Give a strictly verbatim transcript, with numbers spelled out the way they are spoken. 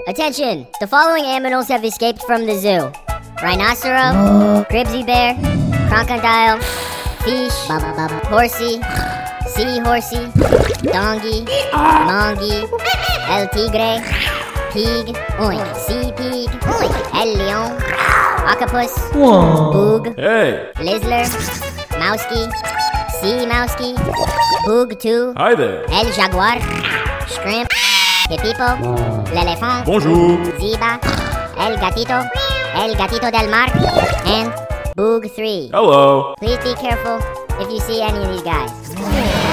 Attention! The following animals have escaped from the zoo. Rhinocero, grizzly bear, crocodile, fish, horsey, sea horsey, donkey, monkey, el tigre, pig, oink, sea pig, oink, el leon, octopus, boog, Hey! lizler, mousey, sea mousey, boog two, Hi there! el jaguar, shrimp, hippo, l'elephant, Bonjour! zebra, el gatito, el gatito del mar, and boog three. Hello! Please be careful if you see any of these guys.